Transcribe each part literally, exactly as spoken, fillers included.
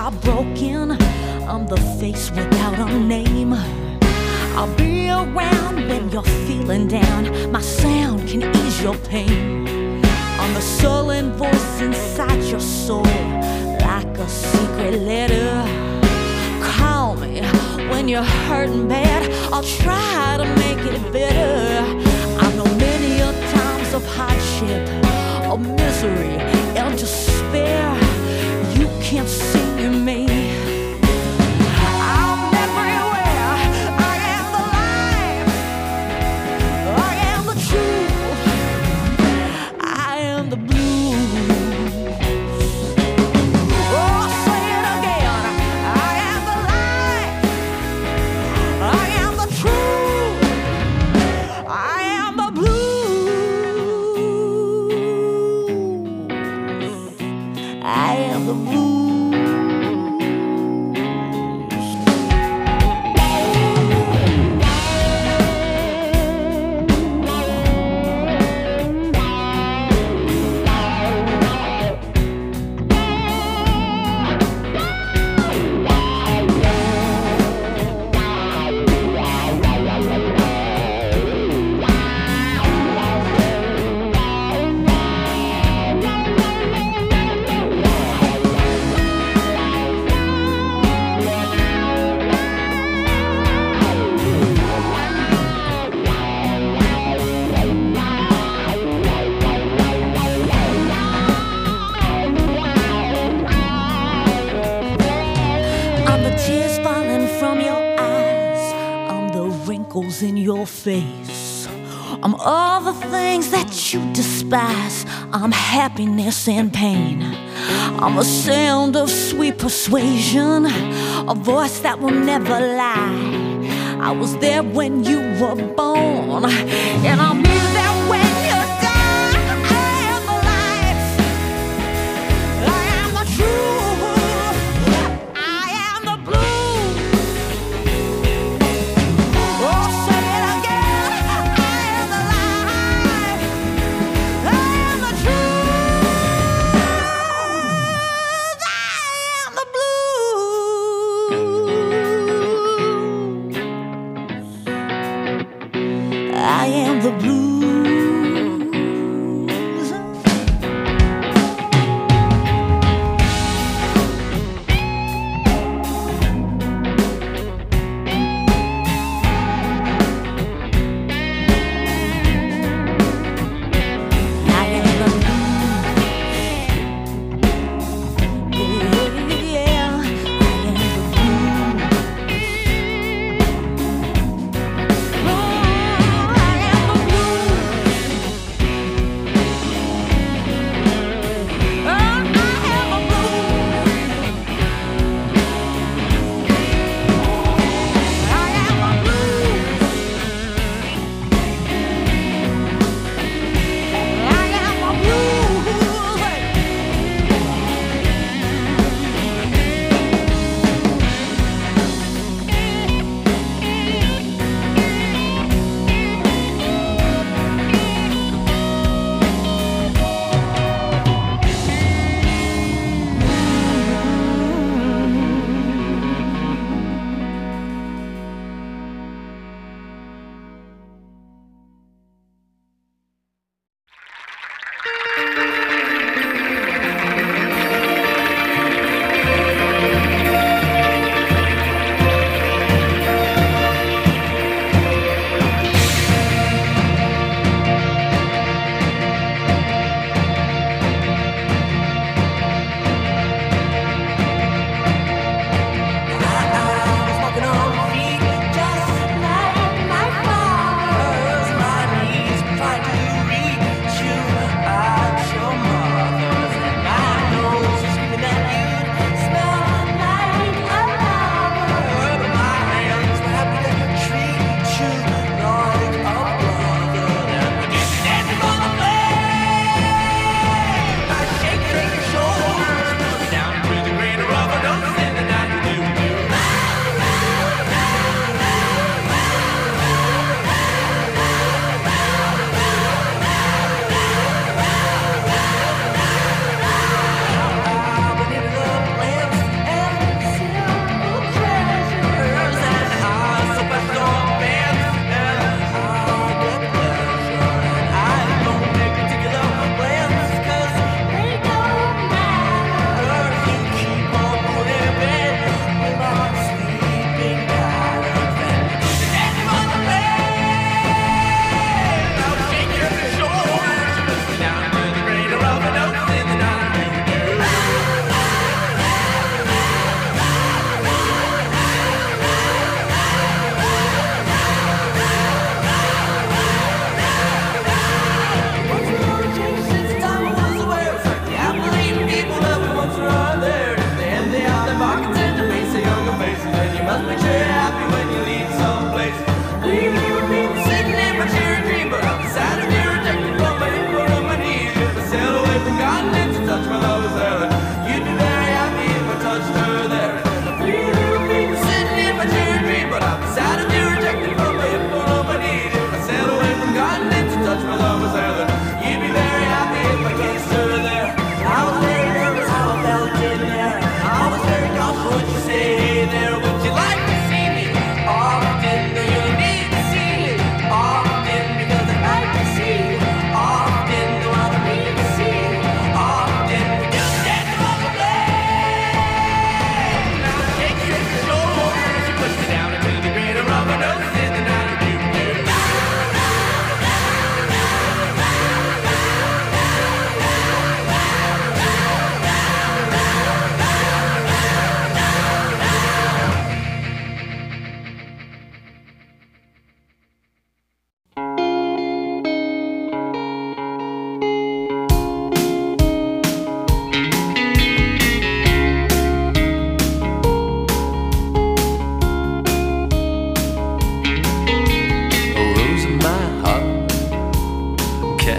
heartbroken. I'm the face without a name. I'll be around when you're feeling down. My sound can ease your pain. I'm the sullen voice inside your soul, like a secret letter. Call me when you're hurting bad. I'll try to make it better. I know many a times of hardship, of misery and despair. You can't see me. I'm everywhere. I am the light. I am the truth. I am the blues. Oh, say it again. I am the light. I am the truth. I am the blues. I am the blues. Tears falling from your eyes. I'm the wrinkles in your face. I'm all the things that you despise. I'm happiness and pain. I'm a sound of sweet persuasion, a voice that will never lie. I was there when you were born, and I'll be there when you die. I am the light. I am the truth. I am the blues. Oh, say it again. I am the light. I am the truth. I am the blues. I am the blues.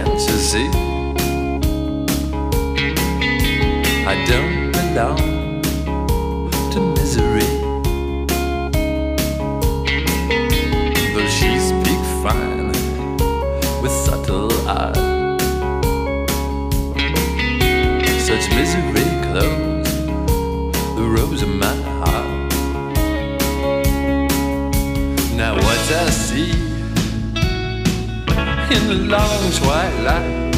Can't you see? I don't belong to misery. Though she speaks fine with subtle art, such misery clothes the rose of my heart. Now what I see in the long twilight,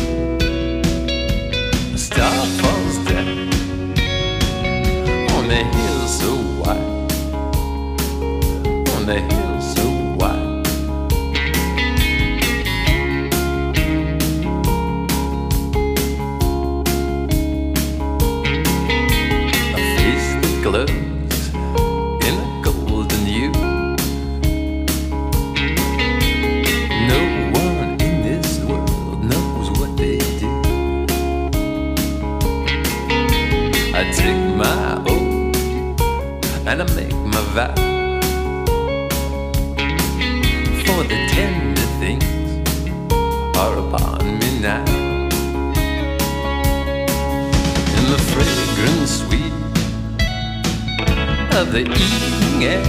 a star falls down on the hill so wide, on the hill so wide. A face that glows in a golden hue. No one in this world knows what they do. I take my oath and I make my vow, for the tender things are upon me now. In the fragrant sweet of the evening air,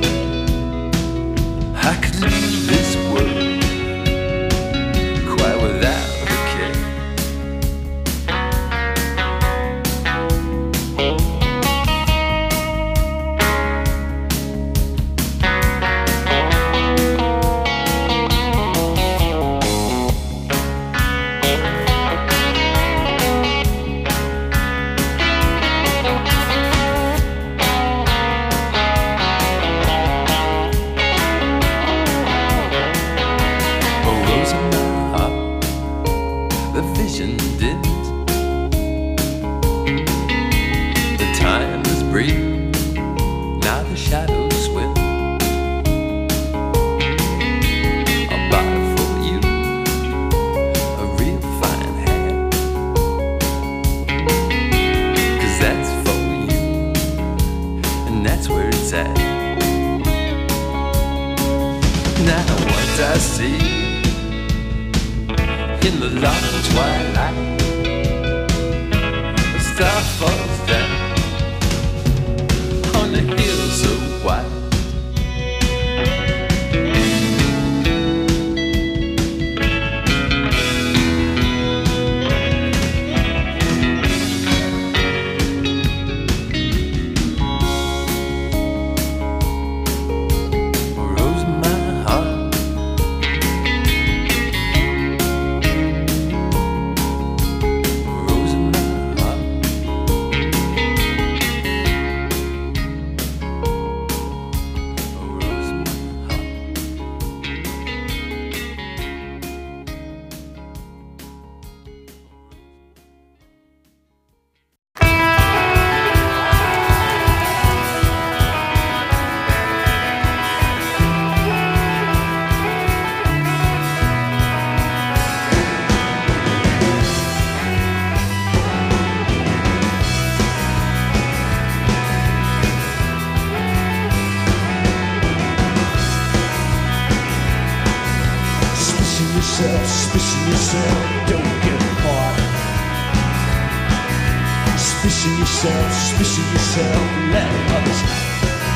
I could leave this world quite without a care. Now what I see in the long twilight, a star falls down on the hill so wide. Suspicion yourself, don't get caught. Suspicion yourself, suspicion yourself, let others out.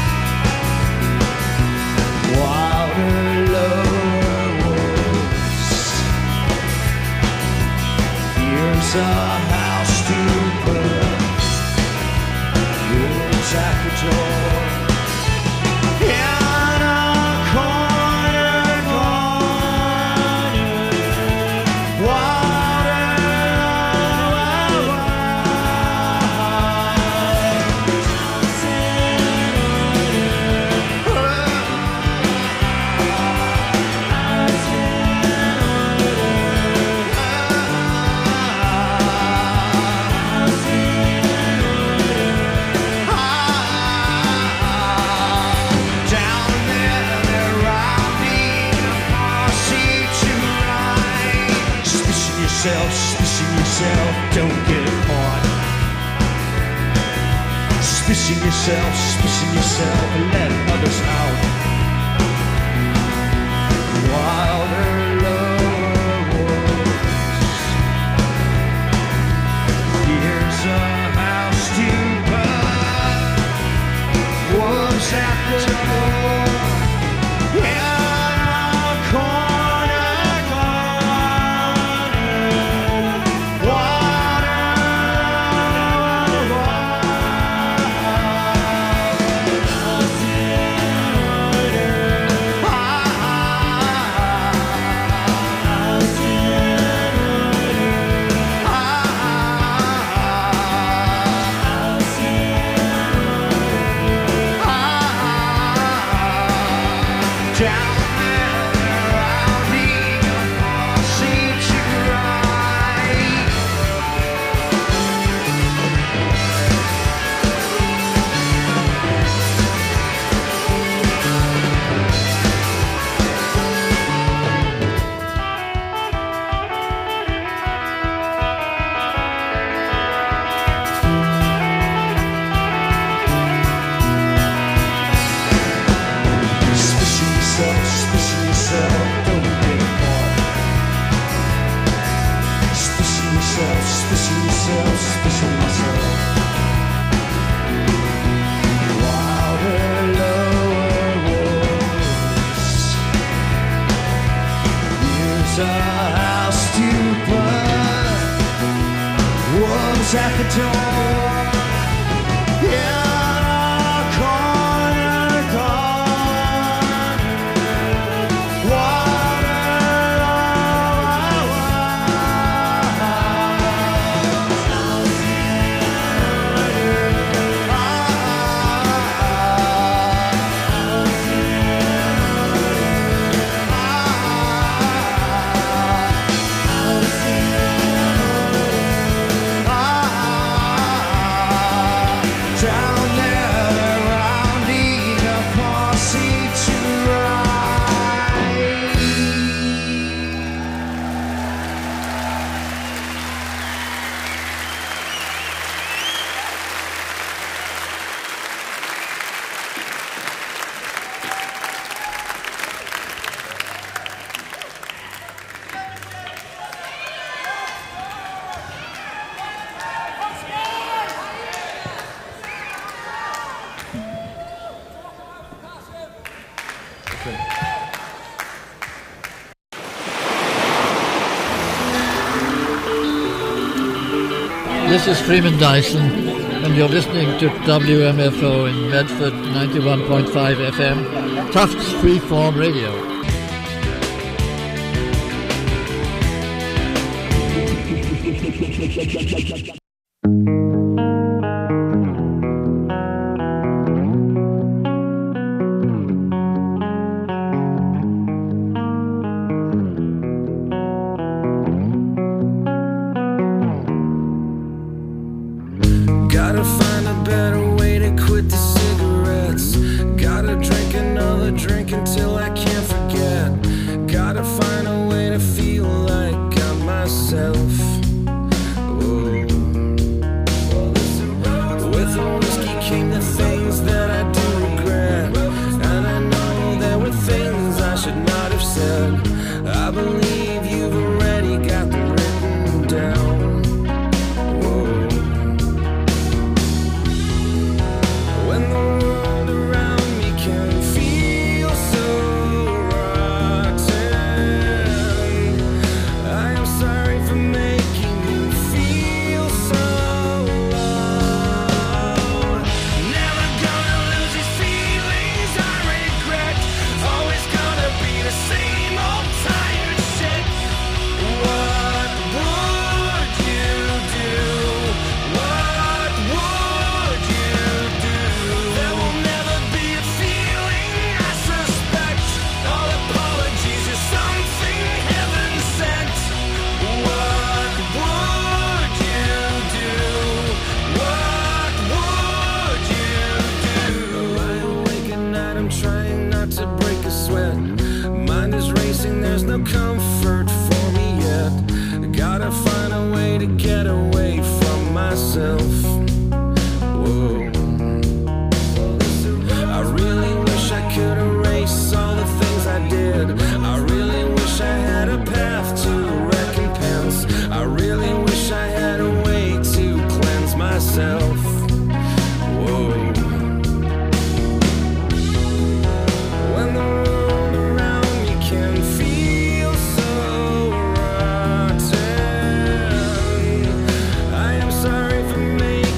Wilder, lower woods. Here's a house to burn. You'll attack the door. Suspicion yourself, don't get caught. Suspicion yourself, suspicion yourself, and let others out. Wilder, lower woods. myself, suspicion myself. Wilder, lower walls. Here's a house to burn. Wolves at the door. Yeah. This is Freeman Dyson, and you're listening to W M F O in Medford, ninety-one point five F M, Tufts Freeform Radio. Gotta find a better way to quit the cigarettes. Gotta drink another drink until I can't forget. Gotta find a way to feel like I'm myself. Whoa. With the whiskey came the things that I do regret. And I know there were things I should not have said. I believe you've already got them written down. There's no comfort for me yet. Gotta find a way to get away from myself. Whoa. I really wish I could erase all the things I did. I really wish I had a path to recompense. I really wish I had a way to cleanse myself. Whoa. When the world around me can feel so rotten, I am sorry for making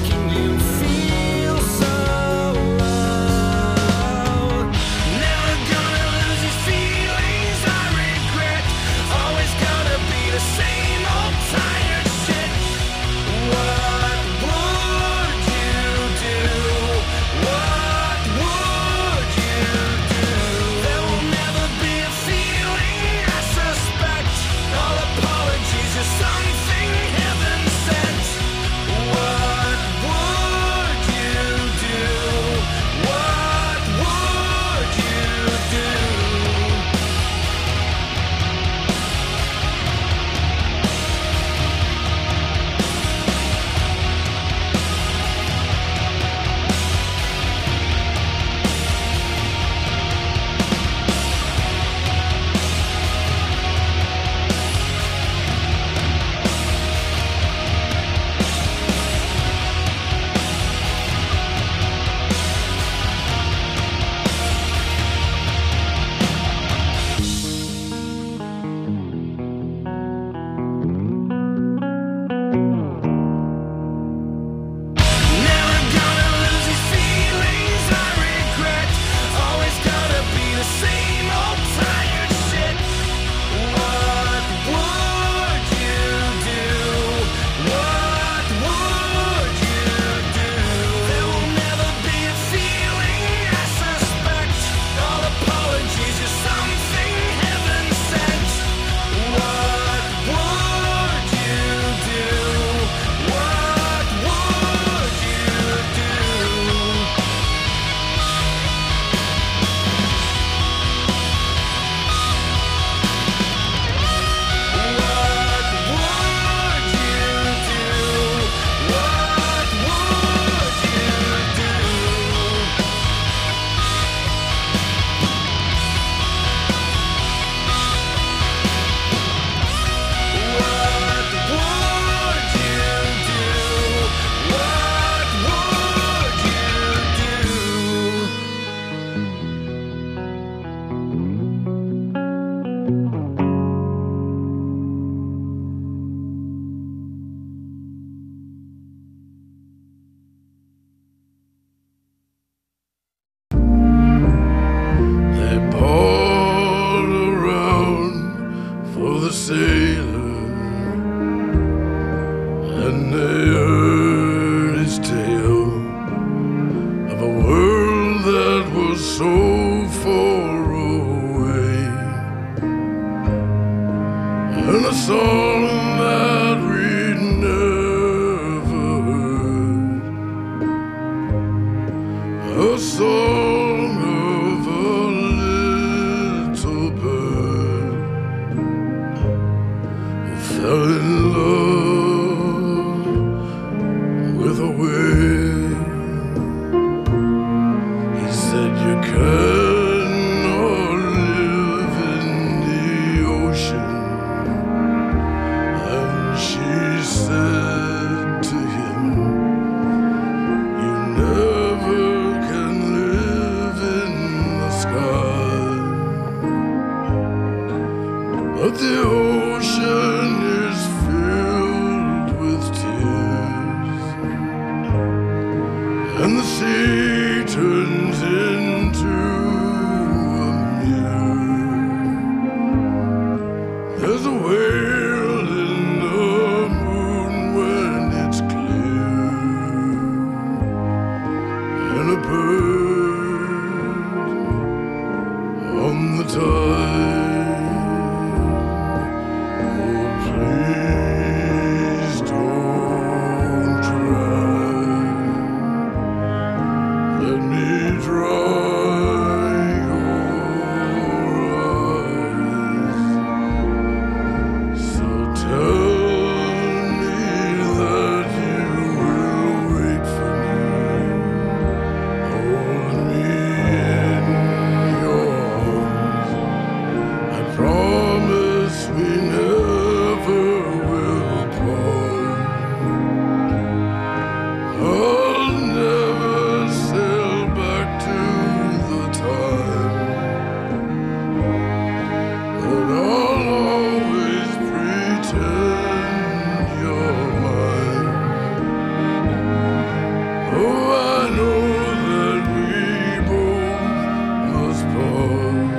and they heard his tale of a world that was so far away, and a song that we'd never heard, a song of a little bird who fell in love with a wave. He said you cannot live in the ocean, and she said to him, you never can live in the sky, but the ocean is filled with tears, and the sea turns into a mirror. There's a whale in the moon when it's clear, and a bird on the tide. Oh, please don't cry. Let me dry your eyes. So tell me that you will wait for me. Hold me in your arms. I promise we never will part. I'll never sail back to the time, but I'll always pretend you're mine. Oh, I know that we both must part.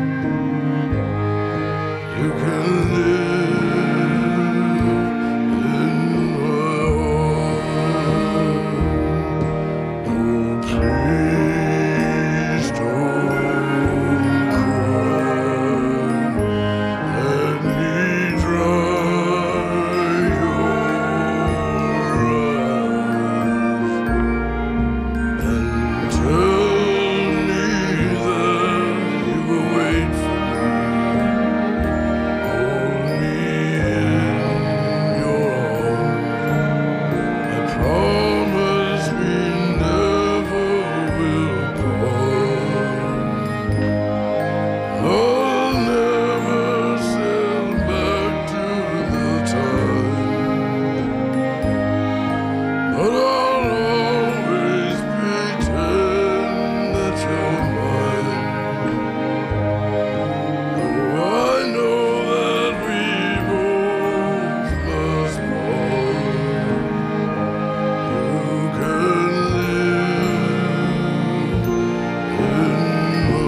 You can live in my heart. Oh, please don't cry. Let me dry your eyes, and tell me that you will wait for me. Hold me in your arms. I promise we never will part. I'll never sail back to the time, but I'll always pretend that you're mine. Oh, I know that we both must part. You can live in my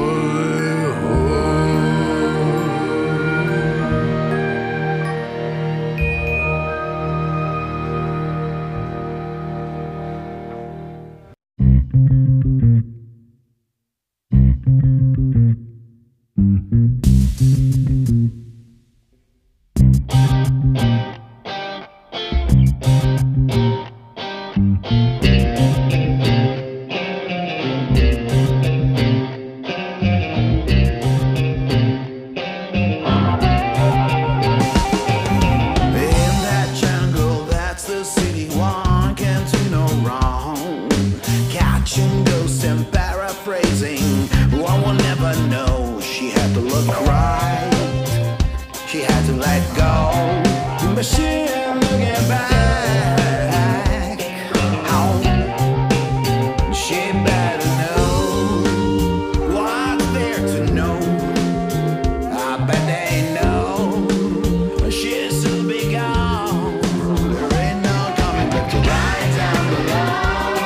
In that jungle, that's the city, one can't do no wrong. Catching ghosts and paraphrasing, one will never know. She had to look right, she had to let go. The machine looking back, oh, she better know what's there to know. I bet they know she'll soon be gone. There ain't no coming back to right down below.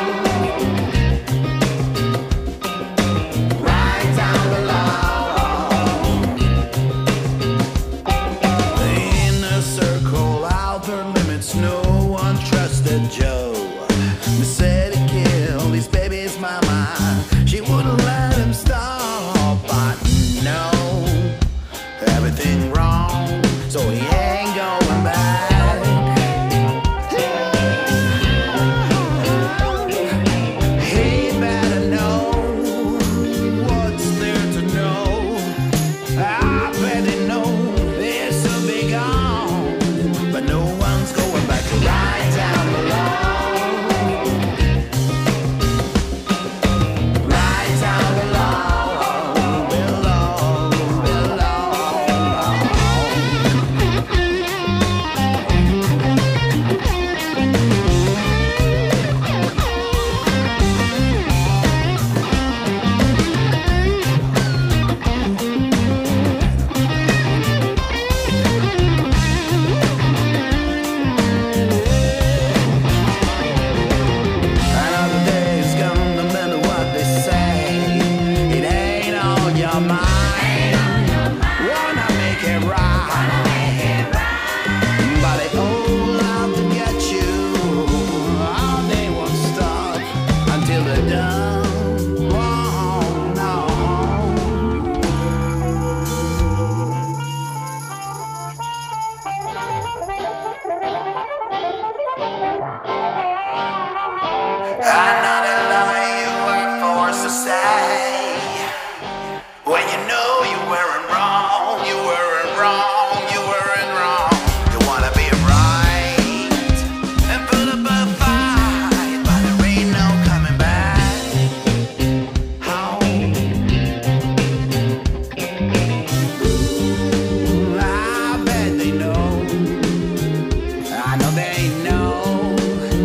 Right down below. The inner circle, outer limits, no one trusts. Another lie you were forced to say when you know you weren't wrong, you weren't wrong, you weren't wrong. You wanna be right and put up a fight, but there ain't no coming back home. Ooh, I bet they know. I know they know.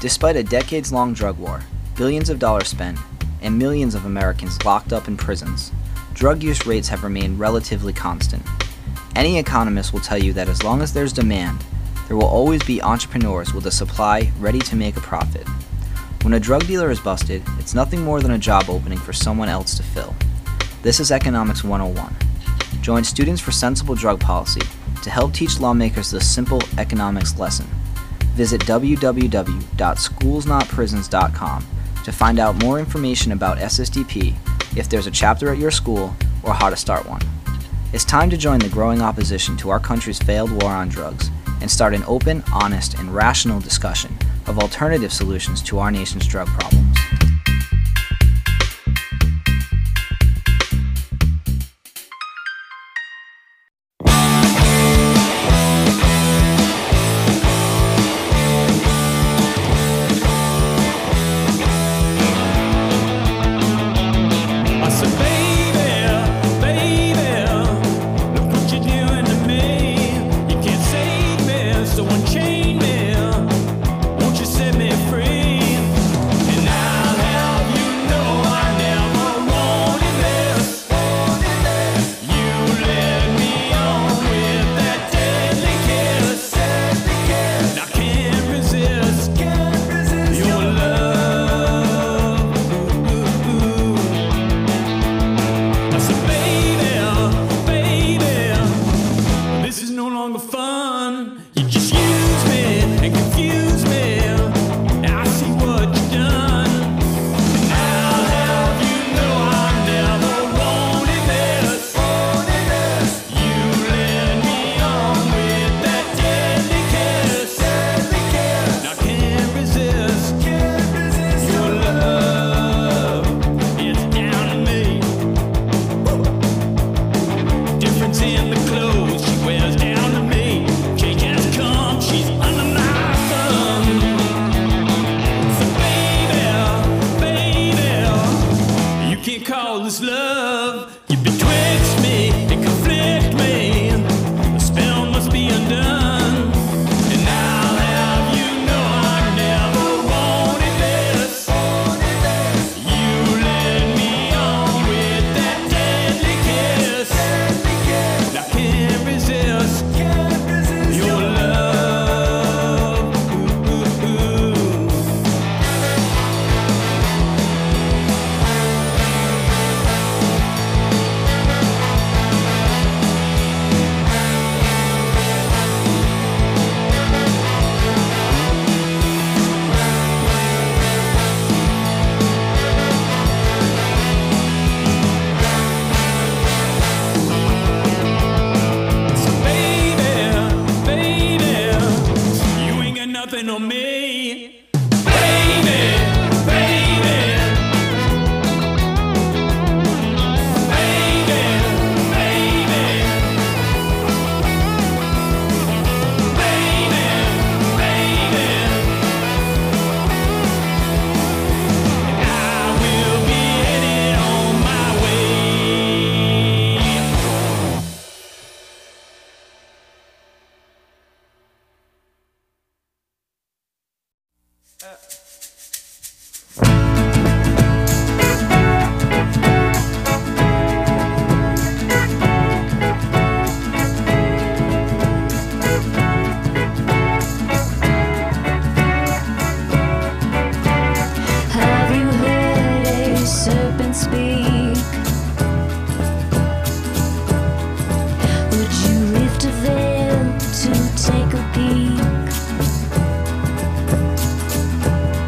Despite a decades-long drug war, billions of dollars spent, and millions of Americans locked up in prisons, drug use rates have remained relatively constant. Any economist will tell you that as long as there's demand, there will always be entrepreneurs with a supply ready to make a profit. When a drug dealer is busted, it's nothing more than a job opening for someone else to fill. This is Economics one oh one. Join Students for Sensible Drug Policy to help teach lawmakers this simple economics lesson. Visit w w w dot schools not prisons dot com to find out more information about S S D P, if there's a chapter at your school, or how to start one. It's time to join the growing opposition to our country's failed war on drugs and start an open, honest, and rational discussion of alternative solutions to our nation's drug problems. Take a peek.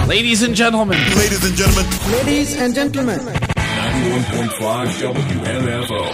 Ladies and gentlemen. Ladies and gentlemen. Ladies and gentlemen. ninety-one point five W M F O.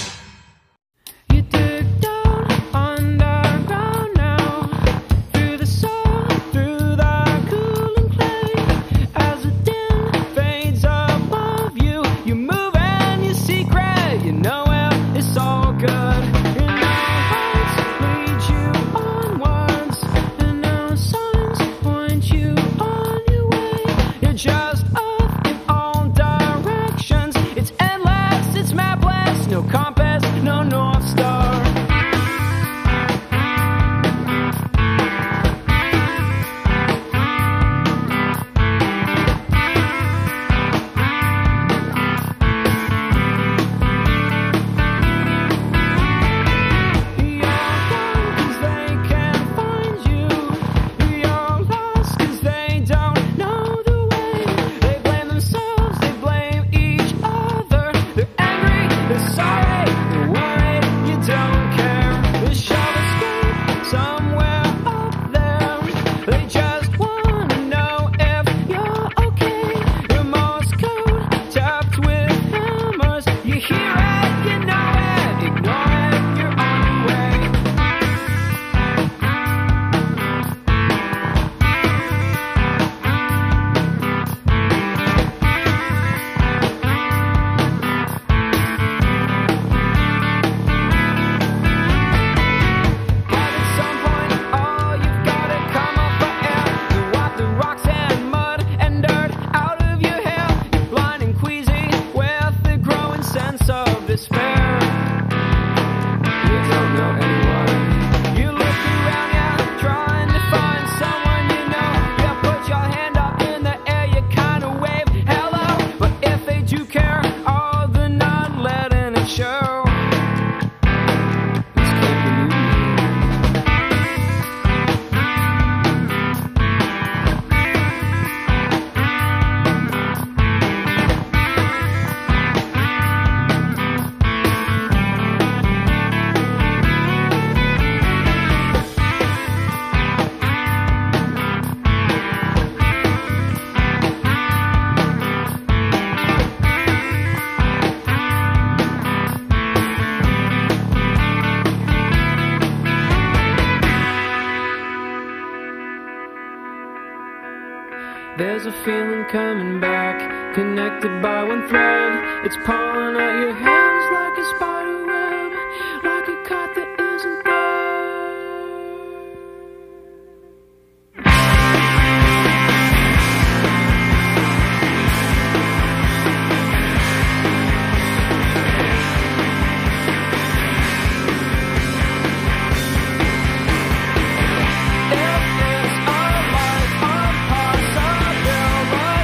There's a feeling coming back, connected by one thread. It's pulling at your hands like a spider web, like a kite that isn't there.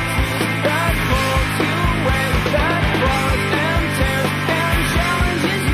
That pulls you away, that claws and tears and challenges you.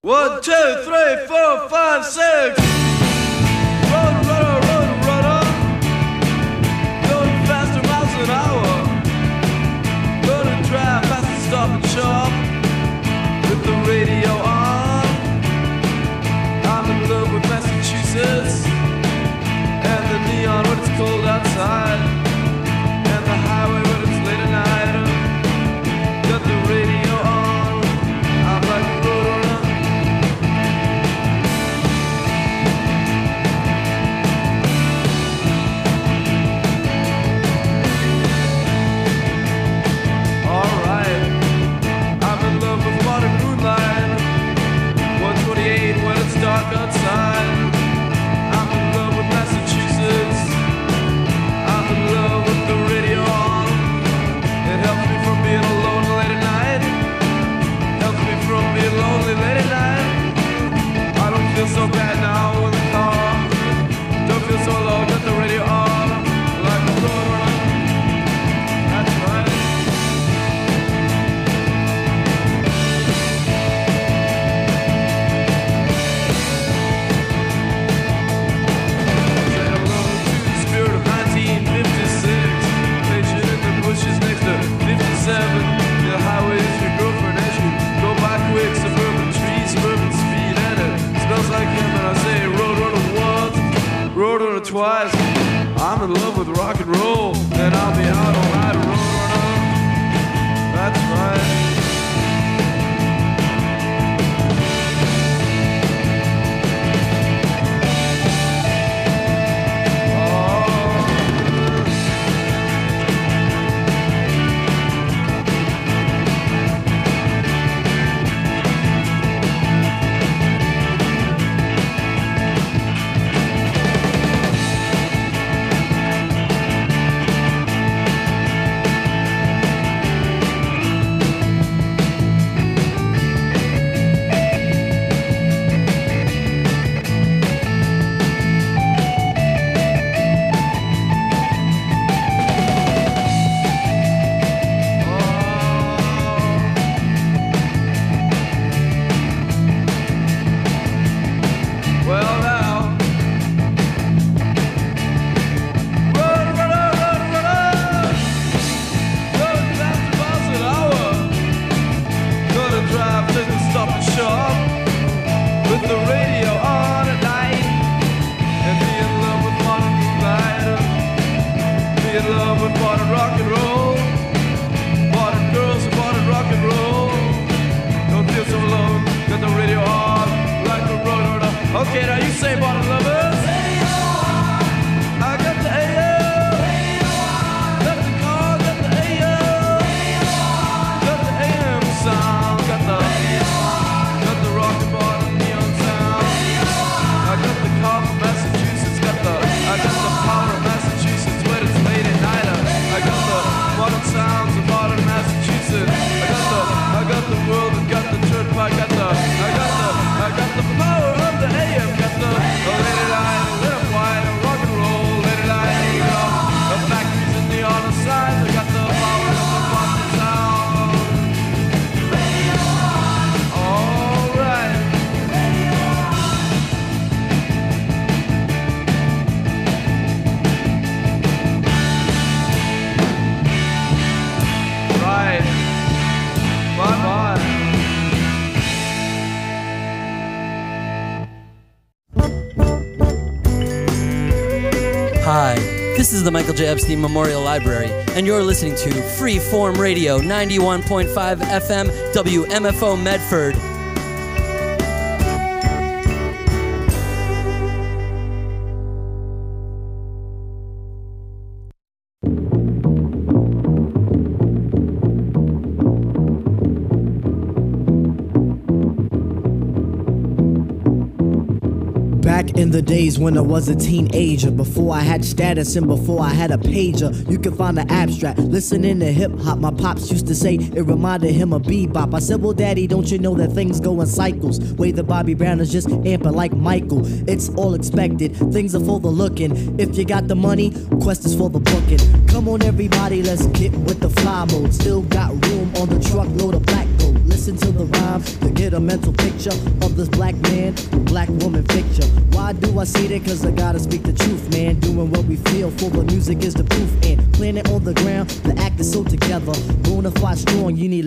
One, two, three, four, five, six. Run, run, run, run on. Going faster miles an hour. Gonna drive fast and stop and shop with the radio on. I'm in love with Massachusetts and the neon when it's cold outside, and the highway when it's late at night. Got the radio on. I'm like a roadrunner. Alright, I'm in love with modern moonlight. one twenty-eight when it's dark outside. I'm in love with Massachusetts. I'm in love with the radio on. It helps me from being alone late at night. Helps me from being lonely late at night. I don't feel so bad now in the car. Don't feel so low, got the radio on. Like a roadrunner. That's right. Say hello to the spirit of nineteen fifty-six. Patient in the bushes next to fifty-seven. The highway is your girlfriend as you go by quick. Suburban trees, suburban speed, and it smells like him. And I say roadrunner once, roadrunner twice. I'm in love with rock and roll, and I'll be out all night a roadrunner. That's right. Well now, run, run, run, run, run, going fast miles an hour. Gonna drive to the stop and shop with the radio on at night, and be in love with modern moonlight. Be in love with modern rock and roll, modern girls and modern rock and roll. Don't feel so alone, got the radio on like a roadrunner. Okay, now you say modern lovers. I got the A M. Got the car, got the A M. Got the A M sound. Got the got the rock and modern neon sound. I got the car from Massachusetts. Got the I got the power of Massachusetts when it's late at night. I got the modern sounds of modern Massachusetts. I got the I got the world and got the turnpike. Got the I got the I got the power of the A M. Got the oh, late at night, lit up white, rock and roll, late at night, you know, the factories and the on the side. I got the power of the modern sound. All right. Right. Bye bye. Hi, this is the Michael J. Epstein Memorial Library, and you're listening to Freeform Radio ninety-one point five F M W M F O Medford. Back in the days when I was a teenager, before I had status and before I had a pager, you could find the abstract, listening to hip-hop. My pops used to say it reminded him of bebop. I said, well, daddy, don't you know that things go in cycles? Way that Bobby Brown is just amping like Michael. It's all expected, things are for the looking. If you got the money, quest is for the booking. Come on, everybody, let's get with the fly mode. Still got room on the truckload of black gold. Listen to the rhyme, to get get a mental picture of this black man, black woman picture. Why do I say that? Cause I gotta speak the truth, man. Doing what we feel for the music is the proof. And playing it on the ground, the act is so together. Bonafide strong, you need